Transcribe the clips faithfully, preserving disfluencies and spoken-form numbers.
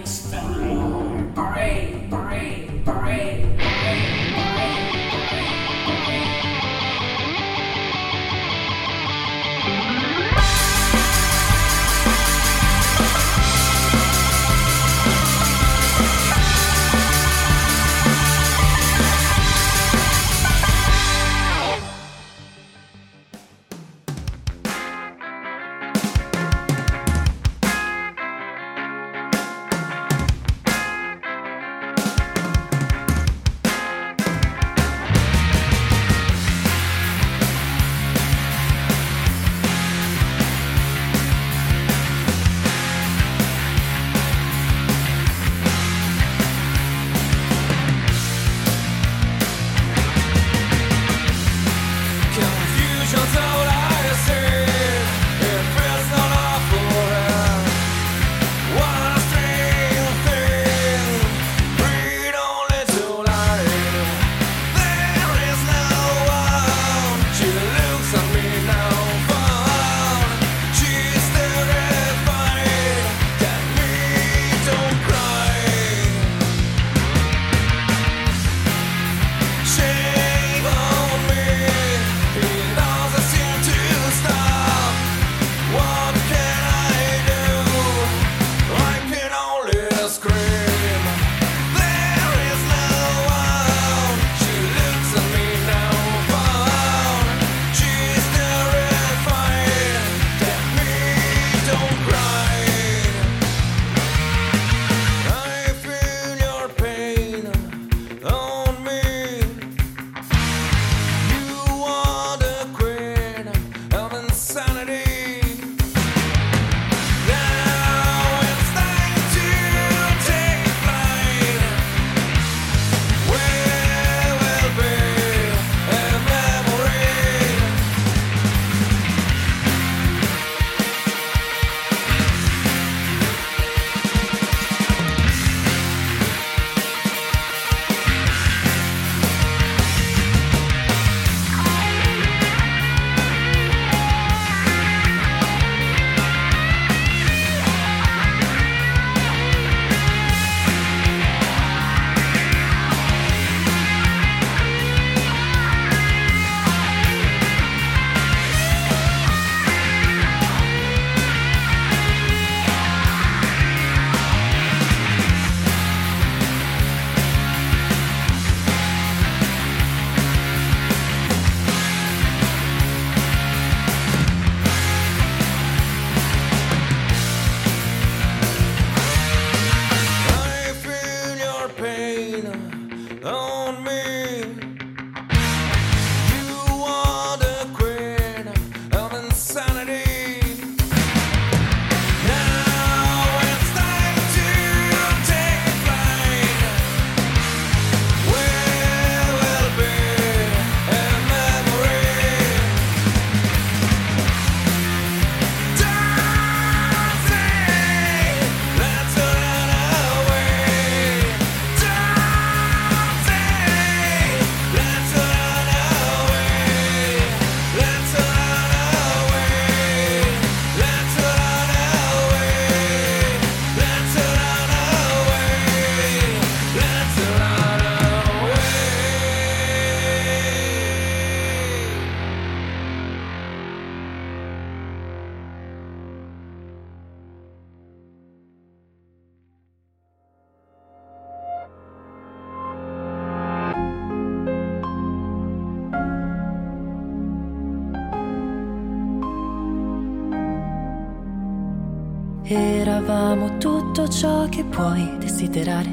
Eravamo tutto ciò che puoi desiderare.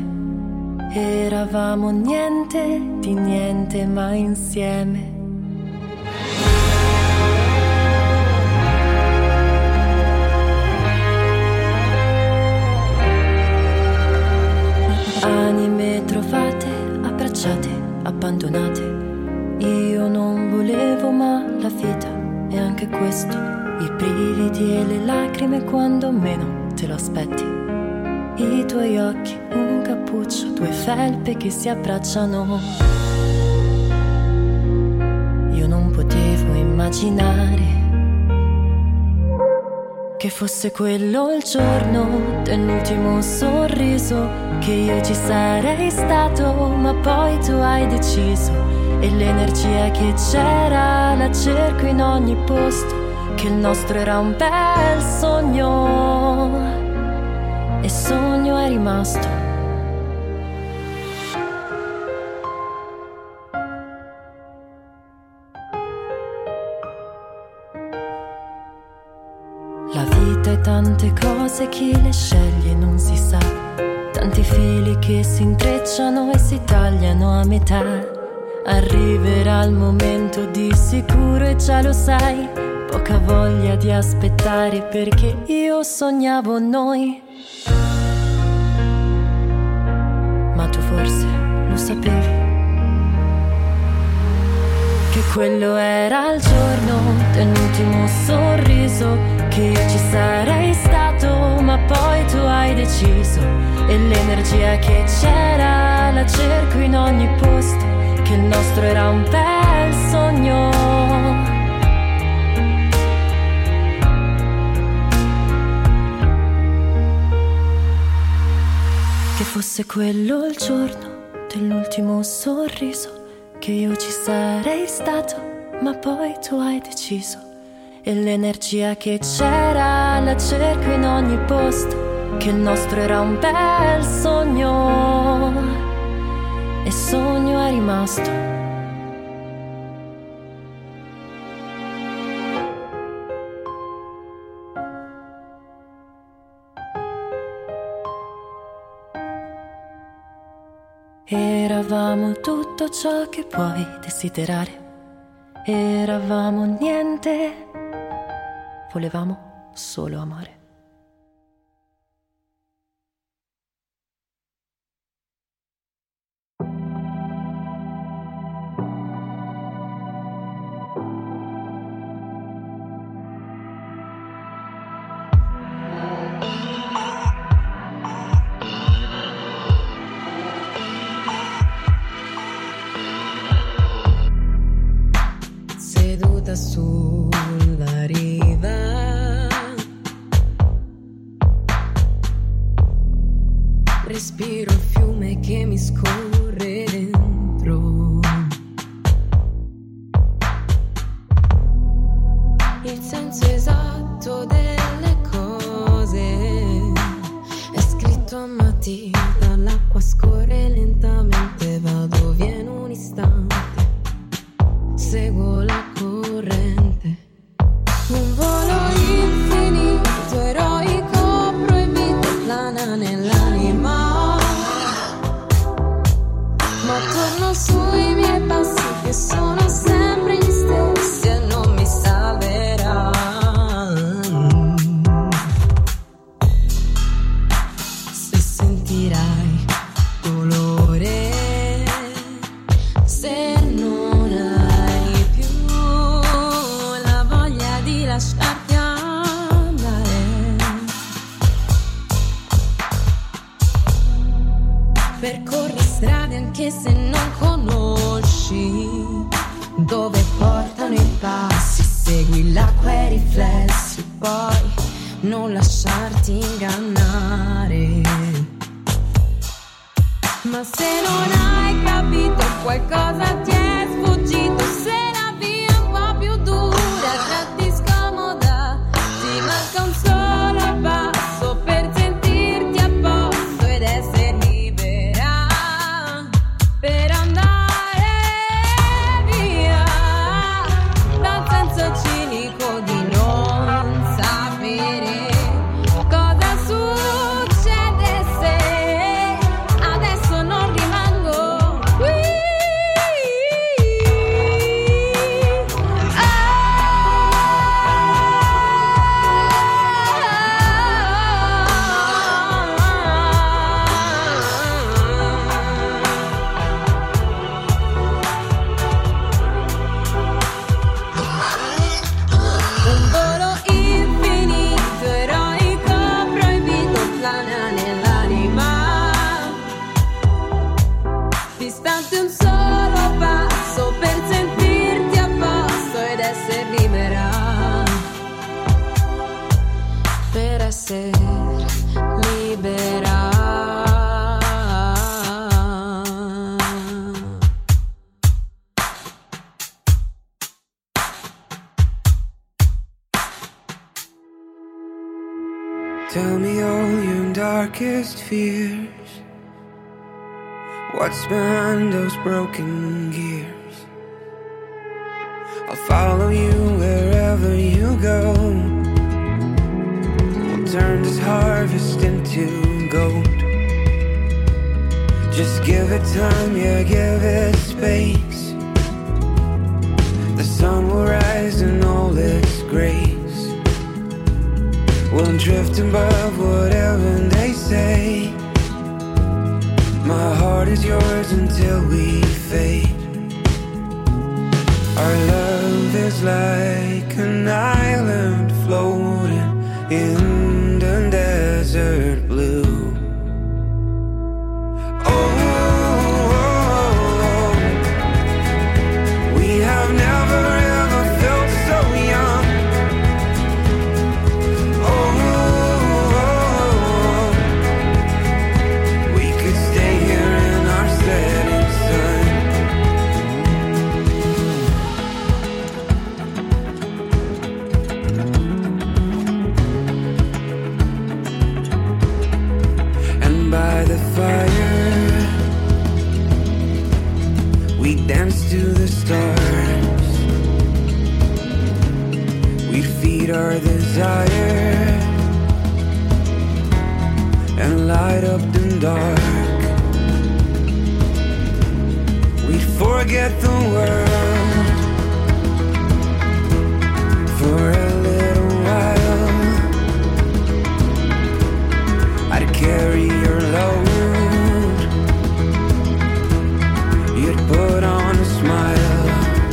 Eravamo niente di niente, ma insieme. Anime trovate, abbracciate, abbandonate. Io non volevo, ma la vita è anche questo. I brividi e le lacrime quando meno te lo aspetti. I tuoi occhi, un cappuccio, due felpe che si abbracciano. Io non potevo immaginare Che fosse quello il giorno dell'ultimo sorriso, che io ci sarei stato, ma poi tu hai deciso. E l'energia che c'era la cerco in ogni posto, che il nostro era un bel sogno, e sogno è rimasto. La vita è tante cose, chi le sceglie non si sa. Tanti fili che si intrecciano e si tagliano a metà. Arriverà il momento di sicuro e già lo sai. Poca voglia di aspettare perché io sognavo noi. Ma tu forse lo sapevi che quello era il giorno dell'ultimo sorriso, che io ci sarei stato, ma poi tu hai deciso. E l'energia che c'era la cerco in ogni posto, che il nostro era un bel sogno. Che fosse quello il giorno dell'ultimo sorriso, che io ci sarei stato, ma poi tu hai deciso. E l'energia che c'era la cerco in ogni posto, che il nostro era un bel sogno, e sogno è rimasto. Eravamo tutto ciò che puoi desiderare, eravamo niente, volevamo solo amore. Sulla riva, respiro il fiume che mi scorre dentro. Il senso esatto delle cose è scritto a matita, l'acqua scorre lentamente, vado via in un istante, seguo la corrente. Un volo infinito, eroico, proibito, plana nell'anima. Ma torno sui miei passi che sono sempre gli stessi e non mi salverà. Se sentirai dolore, se non hai più la voglia di lasciarti andare, percorri strade anche se non conosci dove portano i passi, segui l'acqua e i riflessi, poi non lasciarti ingannare. Ma se non hai capito, qualcosa ti è sfuggito, se la via è un po' più dura, già ti scomoda, ti manca un solo passo per sentirti a posto ed essere libera, per andare via dal senso cinico di non sapere cosa succede se adesso non rimango qui. Un volo infinito, eroico, proibito, plana nell'anima. Distante un solo passo per sentirti a posto ed essere libera, all your darkest fears? What's behind those broken gears? I'll follow you wherever you go. We'll turn this harvest into gold. Just give it time, yeah, give it space. The sun will rise in all its grace. We'll drift above whatever they say. My heart is yours until we fade. Our love is like an island floating in the desert blue. Oh, oh, oh. We have never ever felt so young. Oh, oh, oh. We could stay here in our setting sun. By the fire, we dance to the stars. We feed our desire and light up the dark. We forget the world for a little while. I'd carry your load. You'd put on a smile.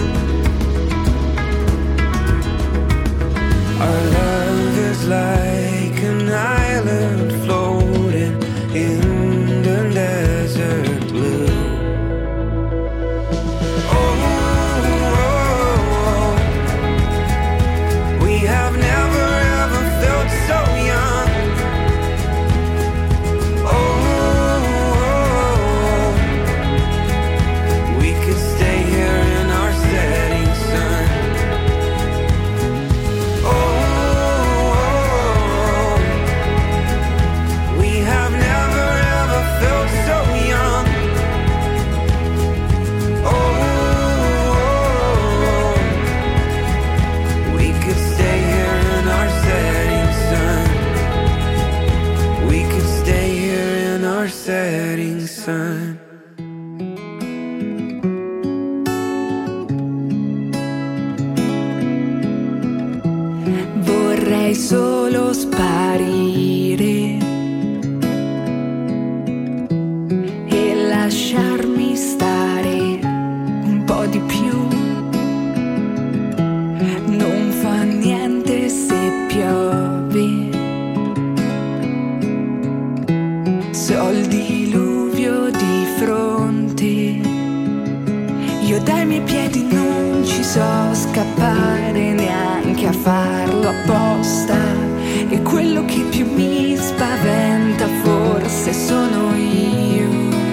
Our love is like an island floating in the desert blue. Oh, oh, oh. We have never ever felt so young. Setting sun. Vorrei solo sparire e lasciarmi stare un po' di più. Non fa niente se piove. Ho il diluvio di fronte. Io dai miei piedi non ci so scappare, neanche a farlo apposta. E quello che più mi spaventa forse sono io.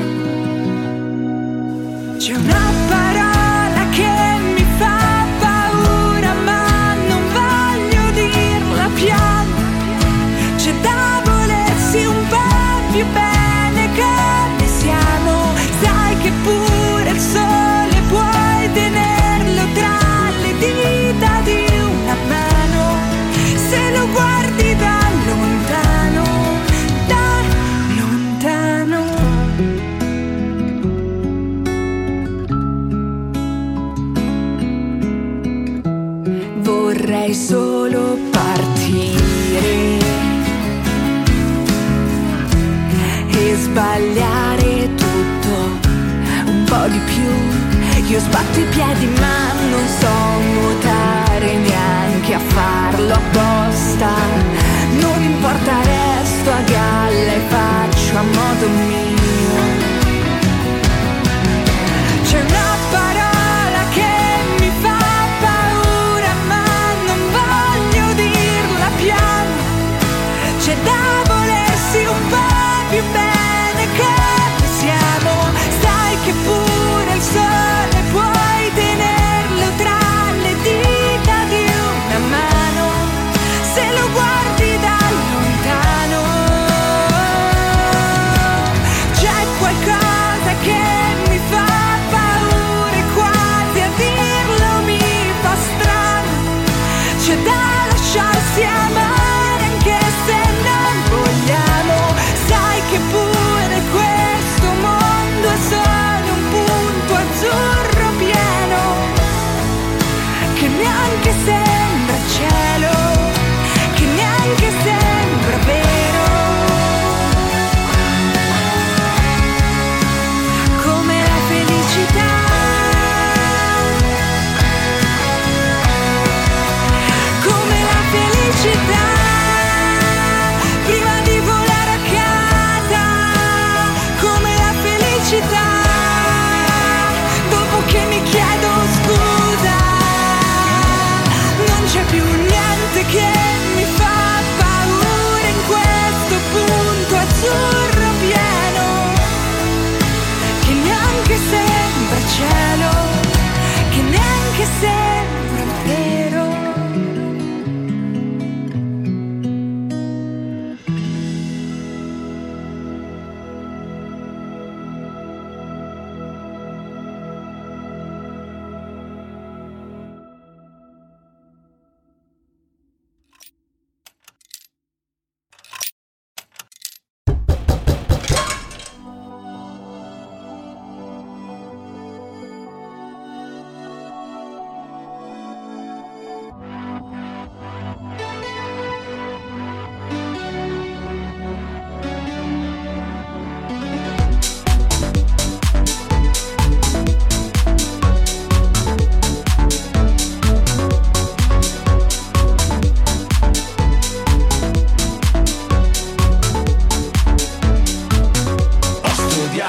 C'è una parola che mi fa paura, ma non voglio dirla piano. C'è da volersi un po' più bene come siamo, sai che pure il sole puoi tenerlo tra le dita di una mano, se lo guardi da lontano, da lontano. Vorrei solo partire e sbagliare tutto un po' di più. Io sbatto i piedi ma non so nuotare, neanche a farlo apposta. Non importa, resto a galla e faccio a modo mio. C'è una parola che mi fa paura, ma non voglio dirla piano. C'è da volersi un po' più bene come siamo, sai che pure il sole puoi tenerlo tra le dita di una mano, se lo guardi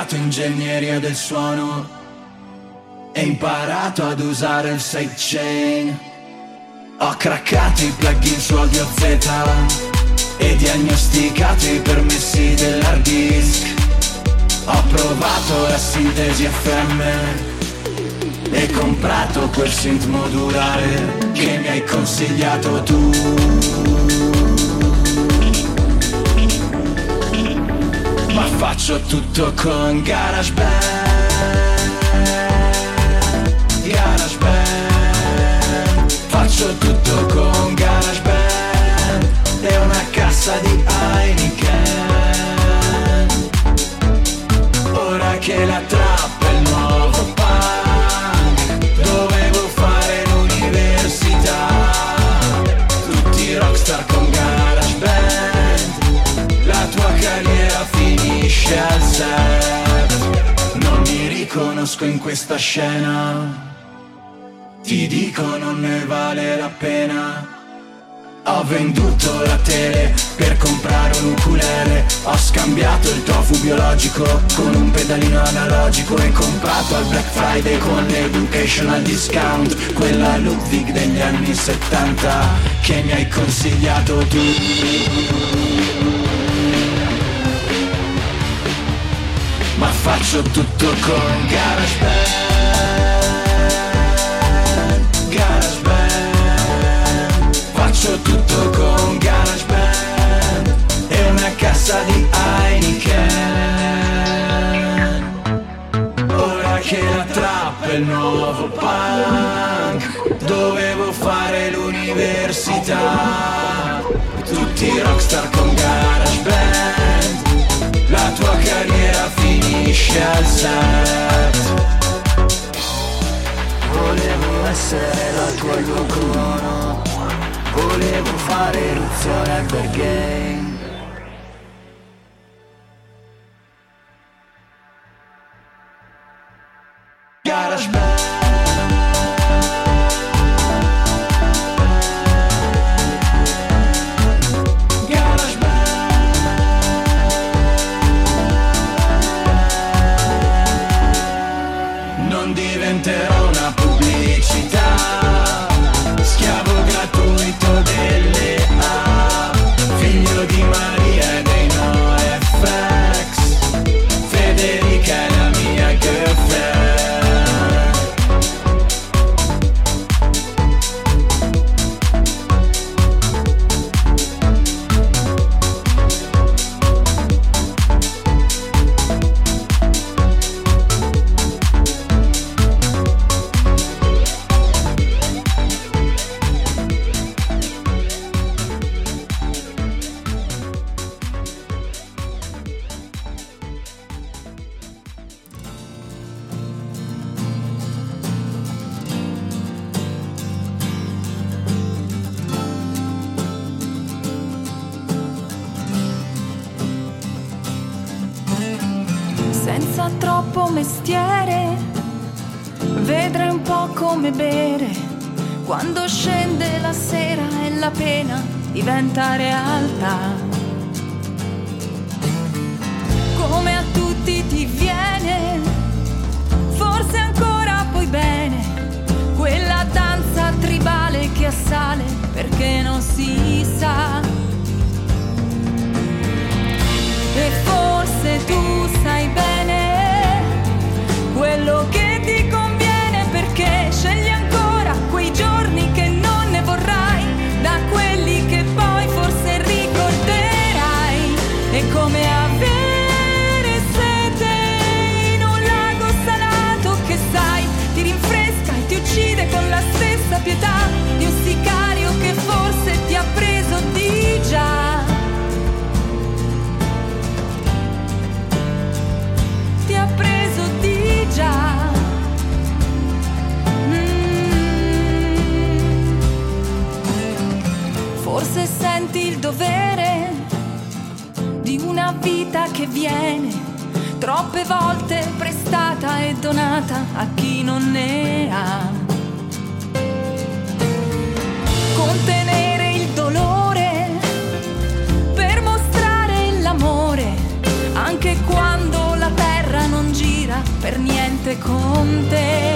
studiato ingegneria del suono e imparato ad usare il sidechain. Ho craccato i plugin su Audio Z e diagnosticato i permessi dell'hard disk. Ho provato la sintesi F M e comprato quel synth modulare che mi hai consigliato tu. Ma faccio tutto con GarageBand, GarageBand. Faccio tutto con GarageBand e una cassa di Heineken. Ora che la trap è il nuovo punk, dovevo fare l'università. Tutti rockstar con GarageBand, la tua carriera finisce al set. Non mi riconosco in questa scena, ti dico non ne vale la pena. Ho venduto la tele per comprare un ukulele. Ho scambiato il tofu biologico con un pedalino analogico e comprato al Black Friday con l'educational discount quella Ludwig degli anni settanta che mi hai consigliato tu. Ma faccio tutto con GarageBand, GarageBand. Faccio tutto con GarageBand e una cassa di Heineken. Ora che la trap è il nuovo punk, dovevo fare l'università. Tutti rockstar con GarageBand, la tua carriera finisce al set. Volevo essere la tua Yoko Ono, volevo fare eruzione al Berghain. GarageBand. Diventerò una pubblicità, schiavo gratuito delle A, figlio di Maria e dei NoFX, Federica è la mia girlfriend. Senza troppo mestiere, vedrai un po' come bere. Quando scende la sera e la pena diventa realtà. Come a tutti ti viene, forse ancora poi bene, quella danza tribale che assale perché non si sa. E forse tu sai bene quello che ti conviene, perché scegli ancora quei giorni che non ne vorrai, da quelli che poi forse ricorderai. È come avere sete in un lago salato che sai ti rinfresca e ti uccide con la stessa pietà di un sicario che forse ti ha preso di già. Ti ha preso di già. Mm. Forse senti il dovere di una vita che viene troppe volte prestata e donata a chi non ne ha. Contenere il dolore per mostrare l'amore, anche quando la terra non con te.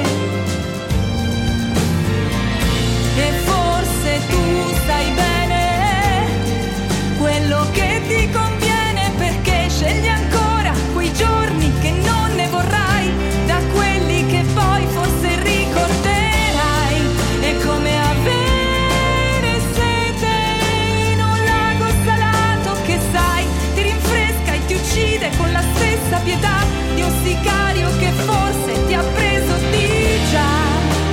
E forse tu sai bene quello che ti conviene, perché scegli ancora quei giorni che non ne vorrai, da quelli che poi forse ricorderai. È come avere sete in un lago salato che sai ti rinfresca e ti uccide con la stessa pietà di un sicario che forse ti ha preso di già.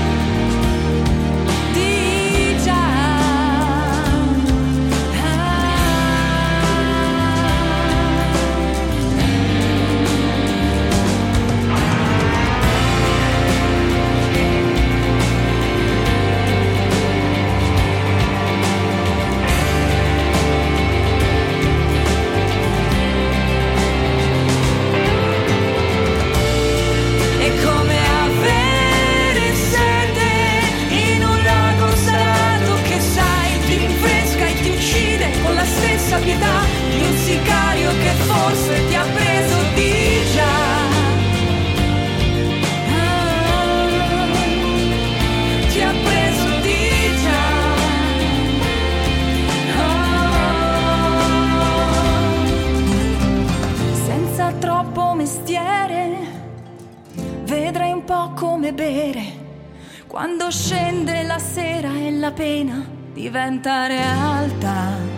Pietà di un sicario che forse ti ha preso di già. Ah, ti ha preso di già. Ah. Senza troppo mestiere vedrai un po' come bere quando scende la sera e la pena diventa realtà.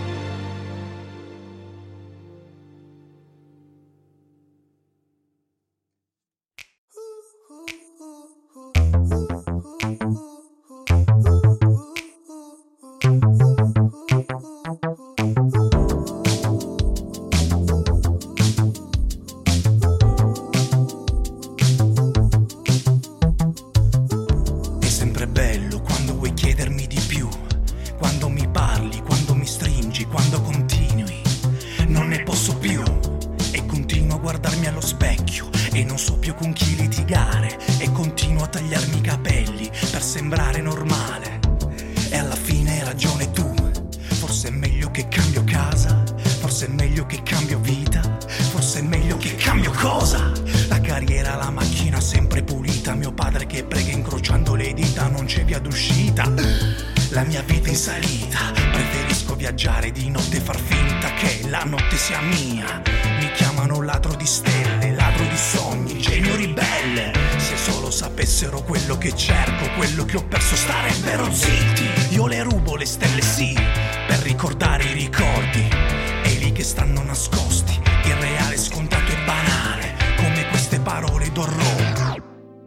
Quello che cerco, quello che ho perso starebbero zitti. Io le rubo le stelle sì, per ricordare i ricordi, e lì che stanno nascosti, irreale, scontato e banale, come queste parole d'orrore.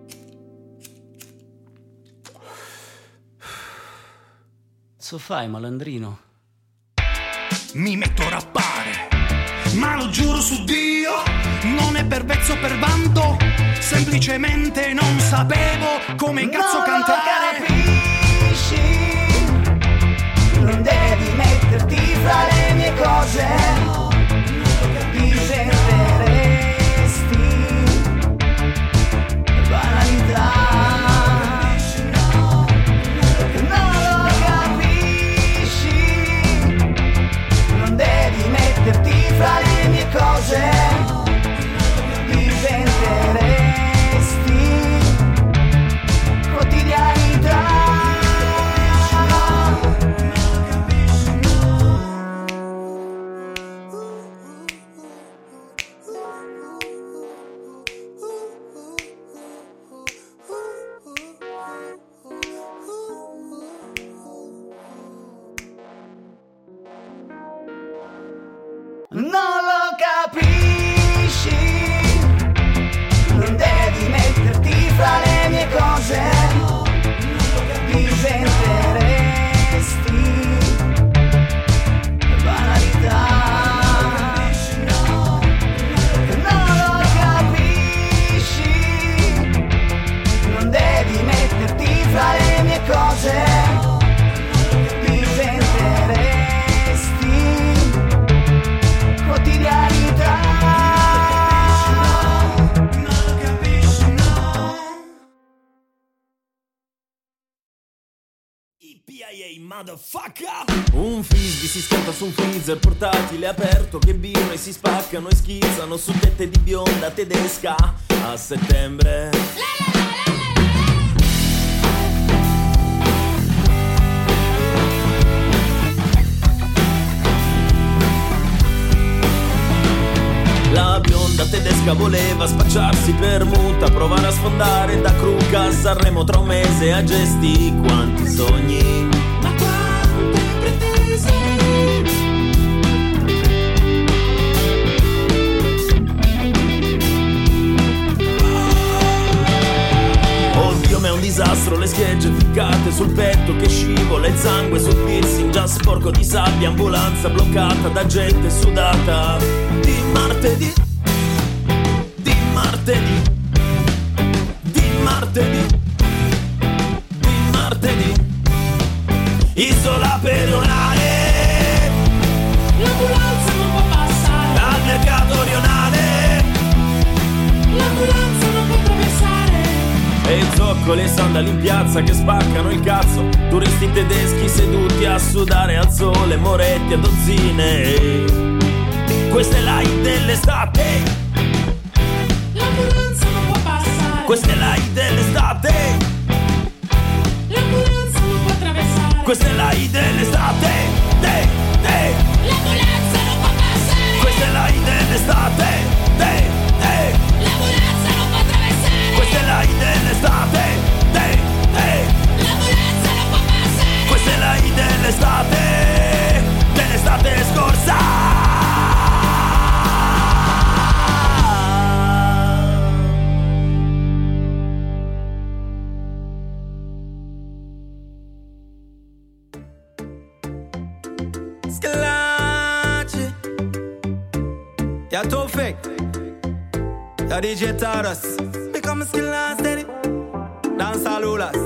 Cosa fai, malandrino? Mi metto a rappare, ma lo giuro su Dio, non è per vezzo o per vanto, semplicemente non sapevo come cazzo non cantare. Lo capisci, non devi metterti fra le mie cose, ti sentiresti banalità. Non lo capisci, non devi metterti fra le mie cose, ti sentiresti quotidianità. Un frisbee si schianta su un freezer portatile aperto che birra e si spaccano e schizzano su tette di bionda tedesca a settembre. La bionda tedesca voleva spacciarsi per muta, provare a sfondare da Cruca a Sanremo tra un mese a gesti. Quanti sogni, ma quante pretese. Oddio, ma è un disastro, le schegge ficcate sul petto che scivola, il sangue sul piercing già sporco di sabbia, ambulanza bloccata da gente sudata. Di martedì, di martedì, di martedì, di martedì, isola pedonale, l'ambulanza non può passare, al mercato rionale, l'ambulanza non può attraversare, e zoccoli e sandali in piazza che spaccano il cazzo, turisti tedeschi seduti a sudare al sole, moretti a dozzine. Questa è la hit dell'estate, l'ambulanza non può passare. Questa è la hit dell'estate, l'ambulanza non può attraversare. Questa è la hit dell'estate, de, de. L'ambulanza non può passare. Questa è la hit dell'estate, de, de. L'ambulanza non può attraversare. Questa è la hit dell'estate, de, de. L'ambulanza non può passare. Questa è la hit dell'estate, dell'estate scorsa. Ya Tofik, ya D J Taurus, become a skill and steady, dance all rulers.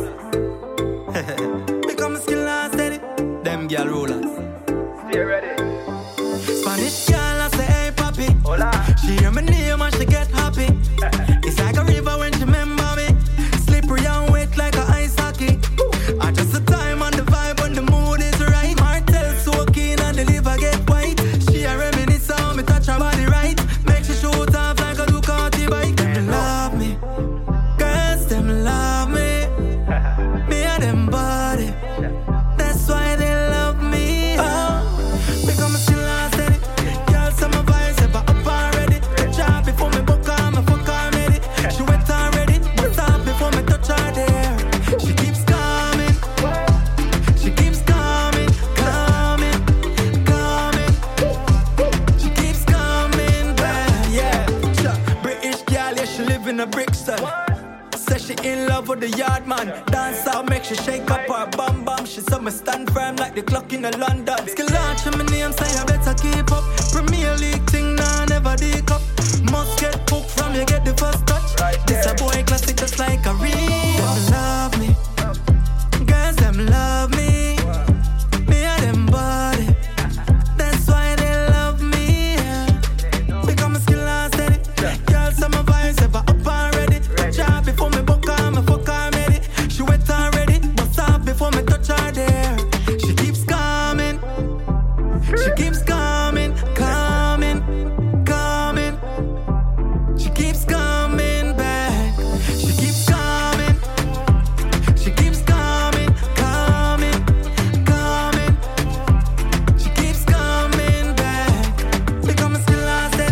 Become a skill and steady, them girl rulers. Stay ready. Spanish girl I say hey papi, hola. She hear my name and she get happy. It's like a river when she remember me, slippery and wet like a ice hockey. I just the time and the vibe when the mood is right. Martell so keen and the liver get white. She a reminisce on me touch her body right. Make she shoot off like a Ducati bike. Them love me, girls them love me. Me and them body, that's why they love me. Oh, become a still and steady. Girls some my vibes ever up already. Job before me book her, me fuck her ready. She wet already, but stop before me touch her there. She keeps coming, she keeps coming, coming, coming. She keeps coming back, yeah. British girl, yeah, she live in a Brixton. Says she in love with the yard man. Dance out, make she shake up her bum bum. She saw me stand firm like the clock in a London. Skill launch in my name, say I better keep up. Premier League thing, nah, never dig up. Must get hooked from you, get the first touch. Right, this a boy classic just like a real. Them love me, girls them love me. Me and them body, that's why they love me, yeah. Become a skill and steady. Girls some my vibes ever up and ready. Job before me book her, me fuck her ready. She wet already, but stop before me touch her there. She keeps coming, she keeps coming, coming, coming. She keeps coming back. She keeps coming, she keeps coming, coming, coming. She keeps coming back. Become a skill and steady.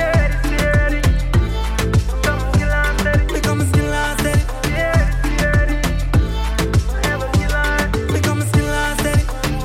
Become a skill and steady. Become a skill and steady.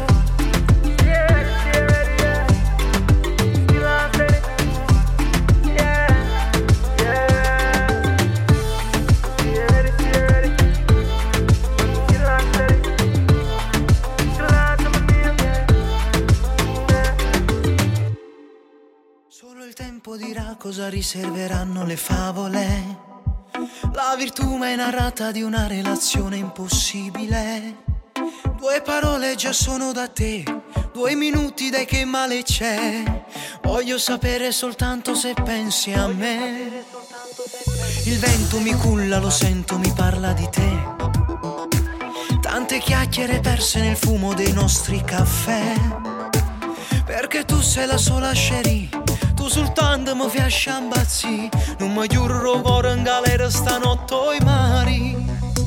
Solo il tempo dirà cosa riserveranno le favole. La virtù mai narrata di una relazione impossibile. Due parole già sono da te, due minuti dai che male c'è. Voglio sapere soltanto se pensi a me. Il vento mi culla, lo sento, mi parla di te. tante chiacchiere perse nel fumo dei nostri caffè. Perché tu sei la sola scerie, tu soltanto mi fai sciambazzi. Non mi chiurro ancora in galera stanotte ai mari.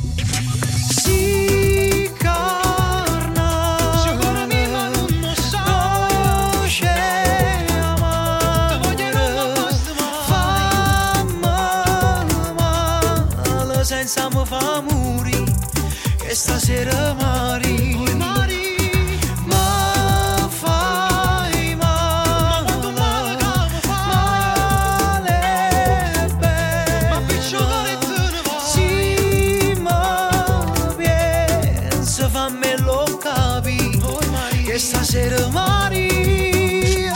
Si carna, sicura mia ma non lo so. Dolce amare, ti voglio fa male, senza mi fa morire. Che stasera mari, stasera Maria.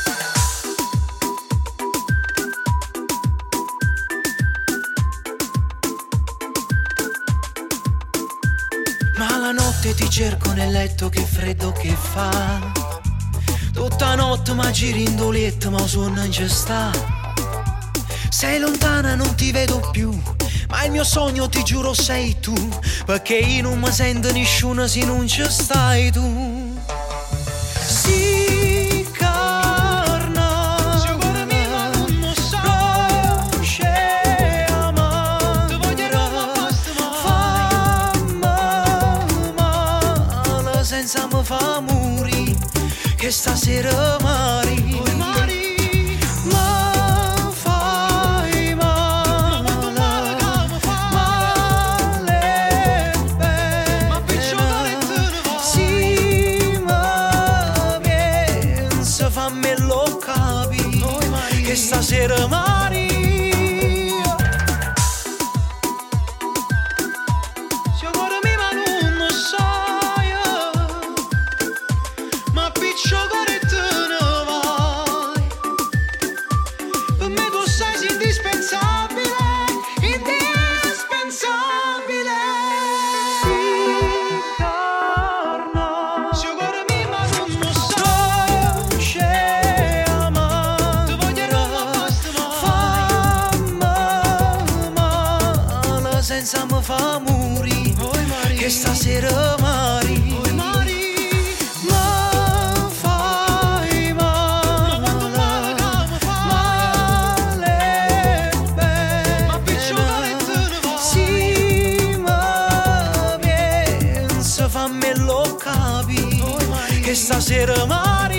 Ma la notte ti cerco nel letto, che freddo che fa. Tutta notte ma giri in doletta, ma sonno non c'è sta. Sei lontana, non ti vedo più, ma il mio sogno ti giuro sei tu. Perché io non mi sento nessuno se non ci stai tu. Si carna, sicura mia ma non lo so. Dolce amare, ti voglio fa male, senza mi fa morire. Che stasera mari, che stasera Maria. Sicura mia ma non lo so, ma piccio che te ne vai. Per me tu sei indispensabile, indispensabile. Si carna, sicura mia ma non lo so. Senza mi fa morire, che stasera mari, ma fai male, male, ma piccioletta sì, ma pensa, fammi lo capire, che stasera mari.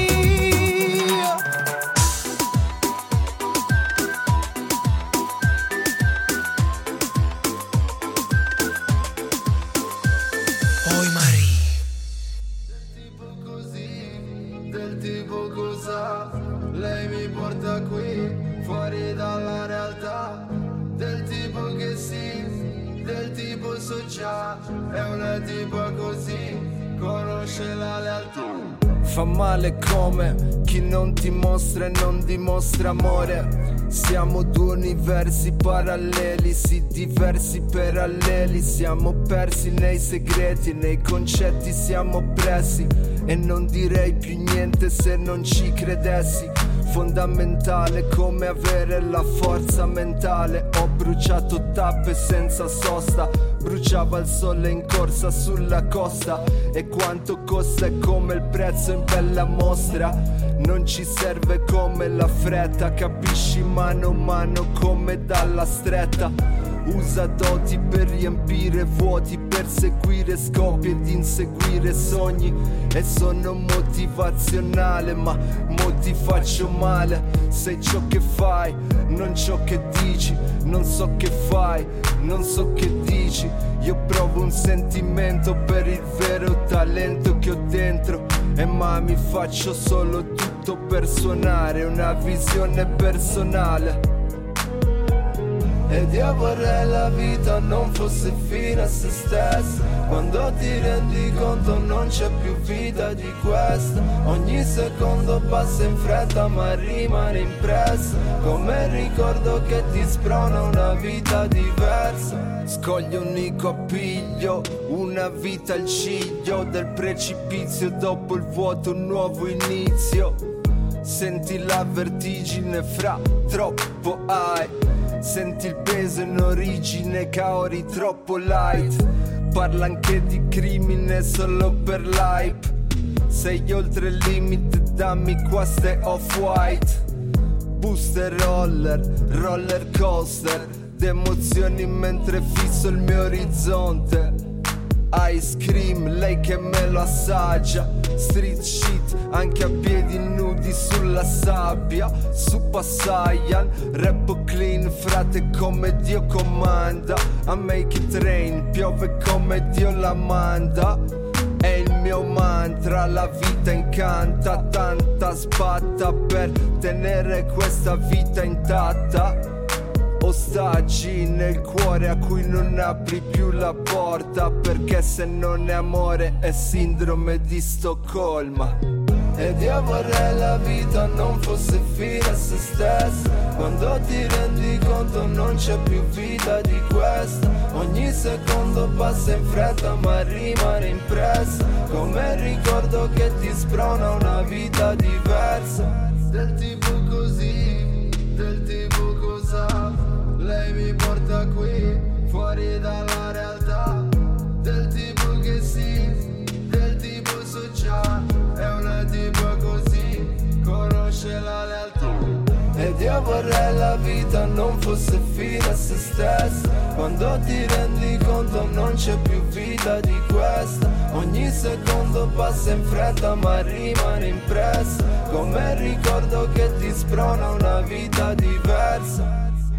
Fa male come chi non ti mostra e non dimostra amore. Siamo due universi paralleli, sì diversi per alleli. Siamo persi nei segreti, nei concetti siamo oppressi. E non direi più niente se non ci credessi. Fondamentale come avere la forza mentale. Ho bruciato tappe senza sosta, bruciava il sole in corsa sulla costa. E quanto costa è come il prezzo in bella mostra. Non ci serve come la fretta, capisci mano a mano come dalla stretta. Usa doti per riempire vuoti, per seguire scopi ed inseguire sogni. E sono motivazionale ma mo ti faccio male. Sei ciò che fai, non ciò che dici. Non so che fai, non so che dici. Io provo un sentimento per il vero talento che ho dentro. E ma mi faccio solo tutto per suonare una visione personale. Ed io vorrei la vita non fosse fine a se stessa. Quando ti rendi conto non c'è più vita di questa. Ogni secondo passa in fretta ma rimane impressa, come il ricordo che ti sprona una vita diversa. Scoglio unico appiglio, una vita al ciglio del precipizio. Dopo il vuoto un nuovo inizio. Senti la vertigine fra troppo hai. Senti il peso in origine, Kaori troppo light. parla anche di crimine solo per l'hype. Sei oltre il limite, dammi qua ste off-white. Booster roller, roller coaster, d'emozioni mentre fisso il mio orizzonte. Ice cream, lei che me lo assaggia. Street shit, anche a piedi nudi sulla sabbia. Super Saiyan, rap clean, frate come Dio comanda. I make it rain, piove come Dio la manda. È il mio mantra, la vita incanta. Tanta spatta per tenere questa vita intatta. Ostaggi nel cuore a cui non apri più la porta, perché se non è amore è sindrome di Stoccolma. Ed io vorrei la vita non fosse fine a se stessa. Quando ti rendi conto non c'è più vita di questa. Ogni secondo passa in fretta ma rimane impressa, come il ricordo che ti sprona una vita diversa. Del tipo così, del tipo cosa. Lei mi porta qui, fuori dalla realtà. Del tipo che sì, del tipo so già. È una tipa così, conosce la lealtà. Ed io vorrei la vita non fosse fine a se stessa. Quando ti rendi conto non c'è più vita di questa. Ogni secondo passa in fretta ma rimane impressa, come il ricordo che ti sprona una vita diversa.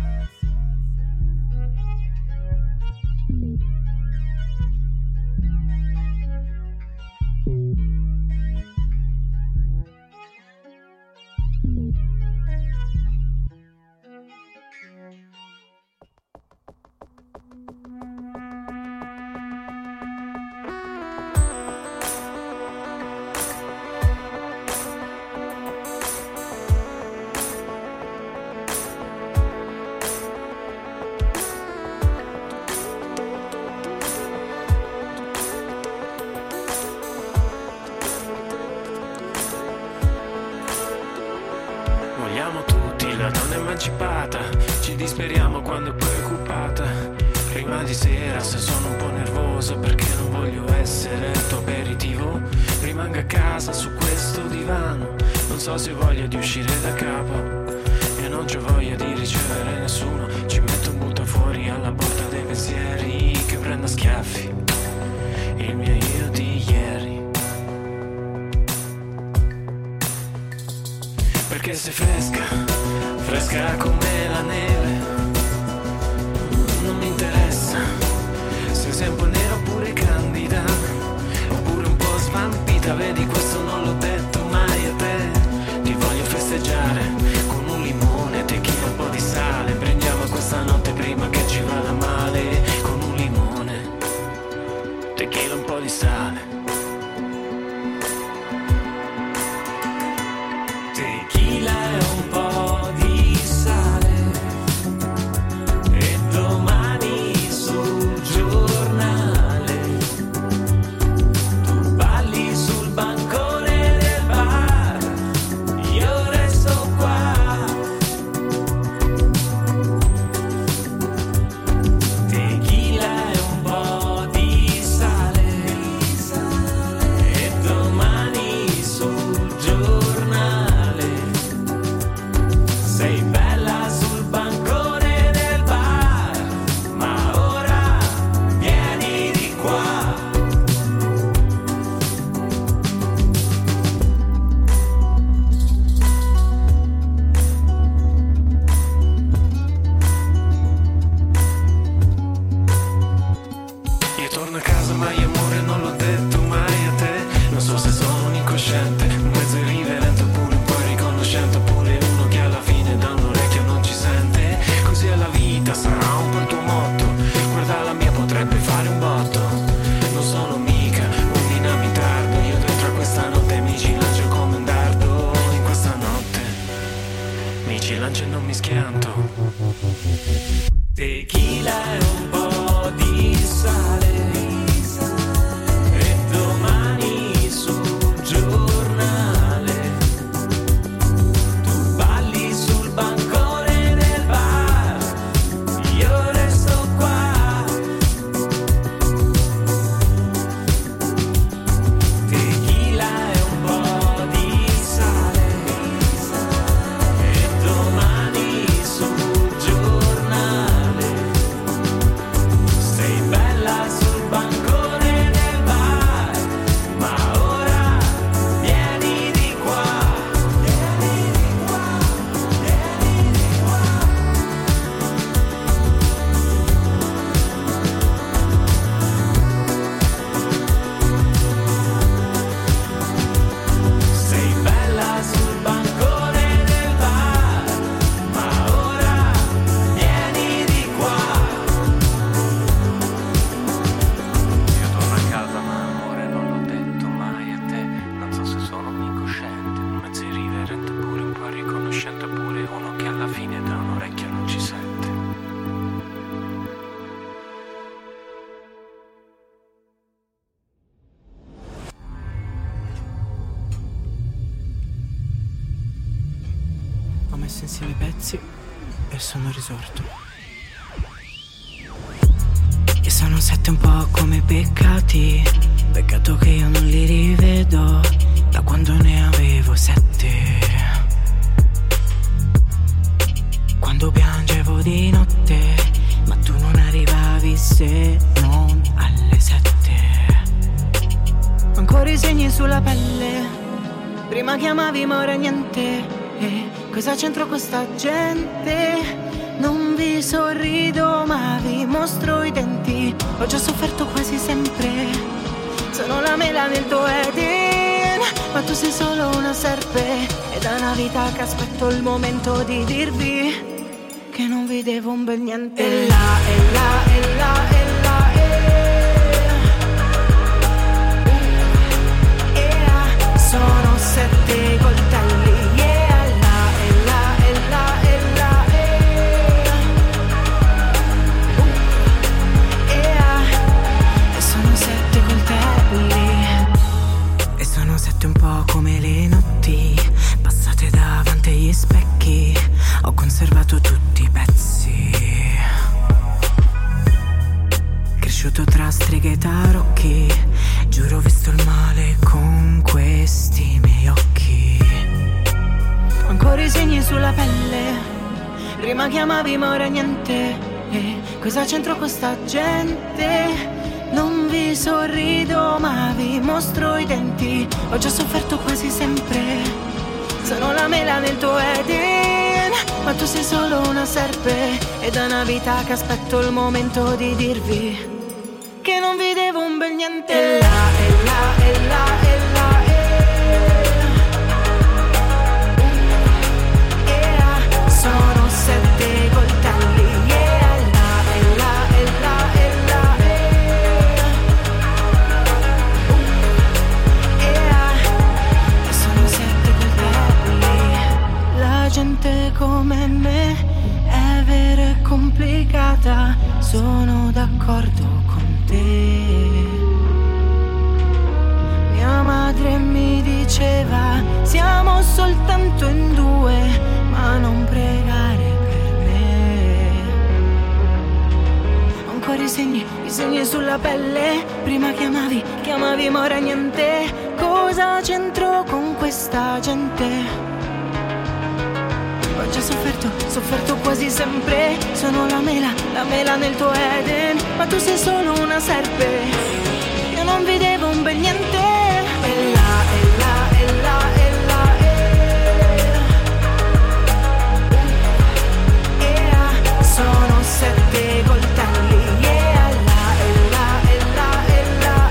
emancipata, ci disperiamo quando è preoccupata. Prima di sera se sono un po' nervoso perché non voglio essere il tuo aperitivo. Rimango a casa su questo divano, non so se ho voglia di uscire da capo e non c'ho voglia di ricevere nessuno. Ci metto un butto fuori alla porta dei pensieri che prendo a schiaffi il mio io di ieri. Perché sei fresca, fresca come la neve, non mi interessa se sei un po' nera oppure candida, oppure un po' svampita. Vedi, questo non l'ho detto mai a te. Ti voglio festeggiare con un limone, tequila, un po' di sale. Prendiamo questa notte prima che ci vada male. Con un limone, tequila, un po' di sale. Tequila e un po' di sale, e domani sul giornale tu balli sul bancone del bar, io resto qua. Tequila e un po' di sale, e domani sul giornale sei bella sul bancone del bar, ma ora vieni di qua. Io torno a casa ma io amore non l'ho detto mai a te. Non so se sono un incosciente, un mezzo irriverente oppure un po' riconoscente, oppure uno che alla fine da un orecchio non ci sente. Così è la vita, sarà un po' il tuo motto. Guarda la mia, potrebbe fare un botto. Non sono mica un dinamitardo, io dentro a questa notte mi ci lancio come un dardo. In questa notte mi ci lancio e non mi schianto. Tequila e un po' di sale, e domani sul giornale tu balli sul bancone del bar, io resto qua. messo insieme i pezzi e sono risorto. E sono sette un po' come peccati, peccato che io non li rivedo da quando ne avevo sette. Quando piangevo di notte, ma tu non arrivavi se non alle sette. Ancora i segni sulla pelle, prima chiamavi ma ora niente. E cosa c'entro questa gente? Non vi sorrido ma vi mostro i denti. Ho già sofferto quasi sempre, sono la mela nel tuo Eden, ma tu sei solo una serpe. È da una vita che aspetto il momento di dirvi che non vedevo un bel niente. E là, e là, e là, e là, e là, sono sette coltelli. Yeah, là, e là, e là, e là, e là, e sono sette coltelli. E sono sette un po' come le notti passate davanti agli specchi. Ho conservato tutti i pezzi, cresciuto tra streghe e tarocchi. Giuro ho visto il male con questi miei occhi. Ancora i segni sulla pelle, prima chiamavi ma ora niente. E cosa c'entro questa gente? Non vi sorrido ma vi mostro i denti. Ho già sofferto quasi sempre, sono la mela nel tuo Eden, ma tu sei solo una serpe. È da una vita che aspetto il momento di dirvi che non vedevo un bel niente. E là, e là, e là, e là, e là, sono sette coltelli. Yeah, là, e là, e là, e là, e là, sono sette coltelli. La gente come me è vera e complicata, sono d'accordo con te. Mia madre mi diceva siamo soltanto in due, ma non pregare per me. Ancora i segni, i segni sulla pelle, prima chiamavi, chiamavi ma ora niente. Cosa c'entro con questa gente? Ho già sofferto, sofferto quasi sempre, sono la mela, la mela nel tuo Eden, ma tu sei solo una serpe. Io non vedevo un bel niente. E là, e là, e là, e là, e là, sono sette coltelli. Yeah, là, e là, e là, e là,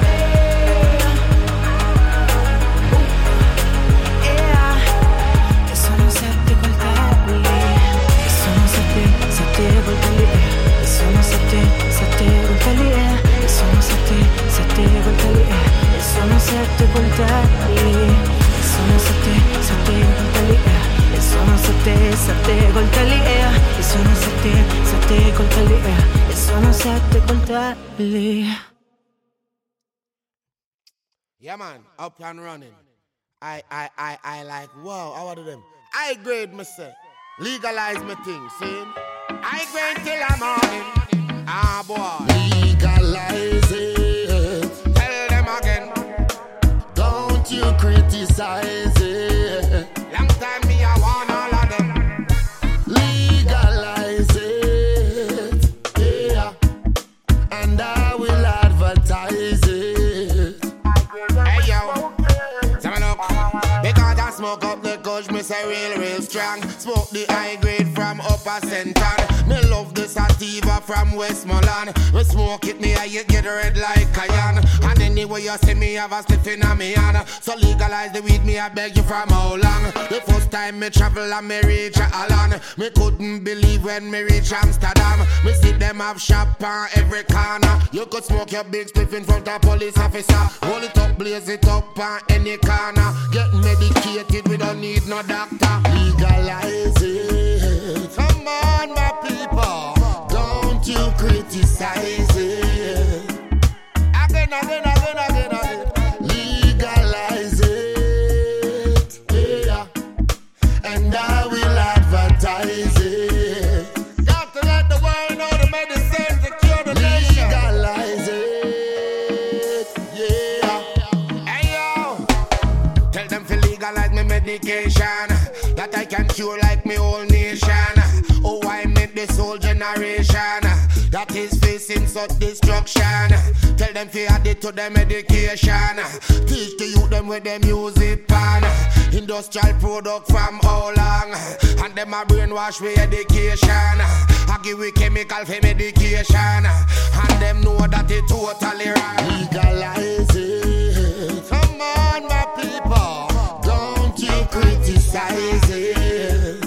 e là, e sono sette coltelli. E sono sette, sette coltelli. E sono sette, sette coltelli. E sono sette, sette coltelli. E sono sette coltelli. E sono sette, sette coltelli. E sono sette, sette coltelli. E sono sette, sette coltelli. E sono sette coltelli. Yeah man, up and running. I, I, I, I like, wow, how are them? I grade myself. Legalize my thing, see? I grade till I'm morning. Ah boy. Legalize it. Tell them again. Don't you criticize it. Long time me I want all of them. Legalize it. Yeah. And I will advertise it. Hey yo. Say me look. Because I smoke up the kush, me say real, real strong. Smoke the high grade from upper center. Me love the sativa from Westmoreland. Me smoke it, me I get red like cayenne. And anyway you see me have a spliff in a me hand. So legalize the weed, me I beg you from how long. The first time me travel and me reach Holland, me couldn't believe when me reach Amsterdam. Me see them have shop on every corner. You could smoke your big spliff in front of police officer. Roll it up, blaze it up on any corner. Get medicated, we don't need no doctor. Legalize it. Come on my people. Don't you criticize it. Again, again, again, again, again. Legalize it. Yeah. And I will advertise secure like me whole nation. Oh, I met this whole generation that is facing such destruction. Tell them fi add it to their medication. Teach the youth them where them use it pan. Industrial product from how long? And them a brainwash with education. I give we chemical for medication. And them know that it totally wrong. Legalize it. Come on, my people. Don't you criticize it.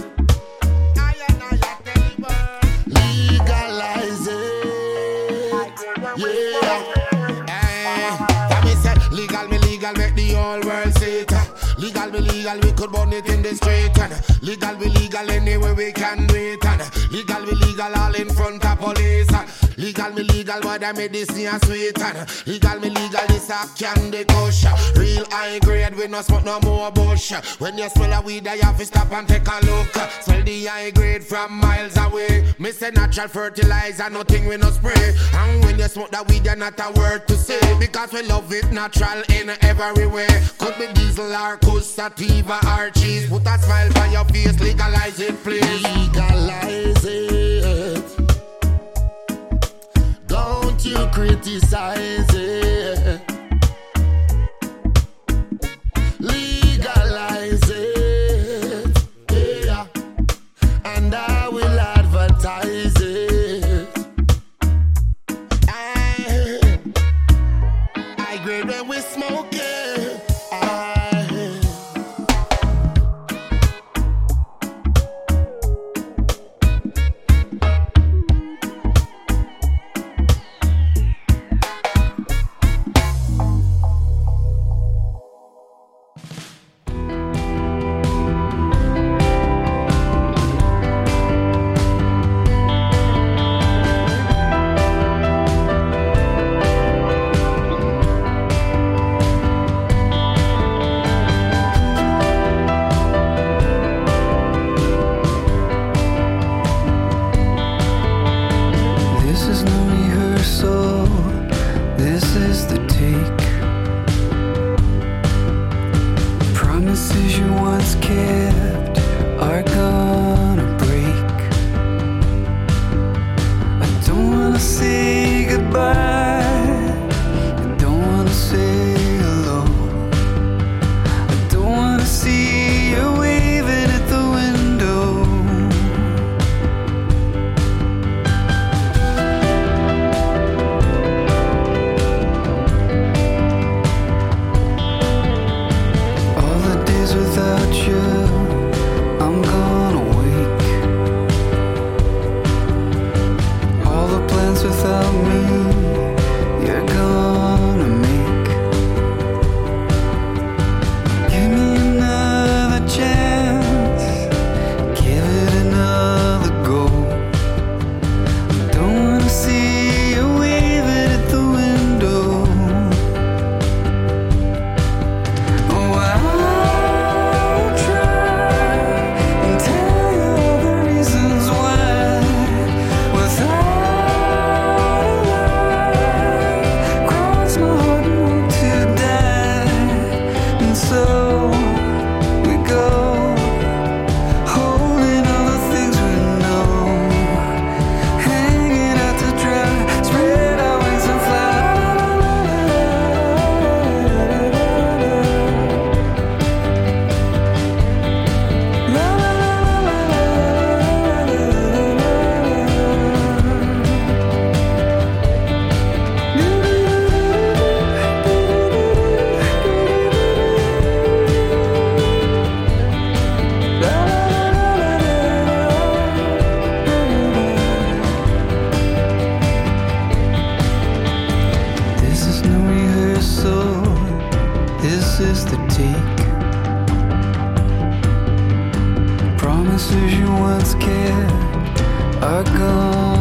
Legalize it. Yeah. Hey, that me say legal, me legal, make the whole world see it. Legal, we legal, we could burn it in the street. And legal, we legal, anywhere we can do it. And legal, we legal, all in front of police. Legal, me legal, but I made this near sweet. And legal, me legal, this a candy kush. Real high grade, we no smoke no more bush. When you smell a weed, you have to stop and take a look. Smell the high grade from miles away. Me say natural fertilizer, nothing we no spray. And when you smoke that weed, you're not a word to say. Because we love it natural in every way. Could be diesel or Kush, sativa or cheese. Put a smile on your face, legalize it please. Legalize it. Don't you criticize it. Legalize it. Yeah. And I will advertise it. I, I grade when we smoke it. Promises you once cared are gone.